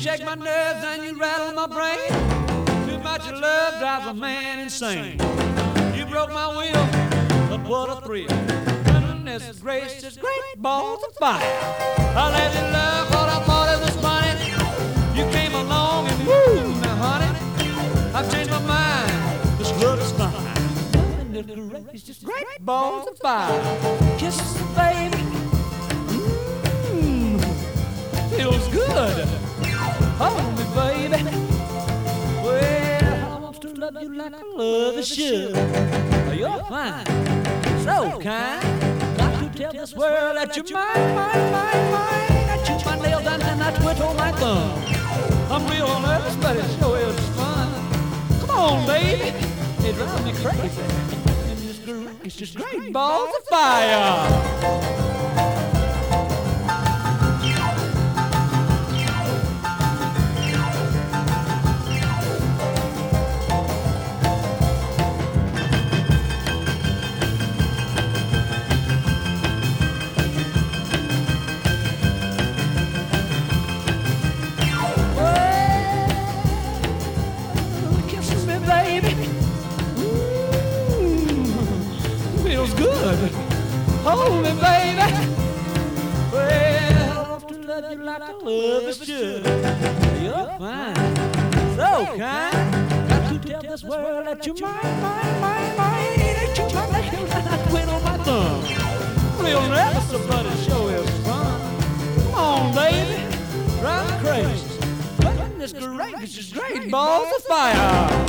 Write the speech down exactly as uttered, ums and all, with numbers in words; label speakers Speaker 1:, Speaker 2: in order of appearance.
Speaker 1: shake my nerves and you rattle my brain. Too much of love drives a man insane. You broke my will, but what a thrill. Goodness gracious, great balls of fire. I let you love what I thought it was funny. You came along and woo, now honey, I've changed my mind. This love is fine. Goodness gracious, great balls of fire. Kisses, baby. Mmm, feels good. Hold me, baby. Well, I want to love you like I love a should. You're fine, so kind. Got to tell this world that you're mine, mine, mine, mine. I chew my nails down and I twiddle my thumb. I'm real nervous, but it sure is fun. Come on, baby, it drives me crazy. And this great, it's just great balls of fire. Good. Hold me, baby. Well, I want to love you like I love a should. You're fine, so kind. Got to tell this world that you're mine, mine, mine, mine. That you're my nails and I twiddle my thumb. Real nervous, but it sure is fun. Come on, baby, drive me crazy. Goodness gracious, great balls of fire.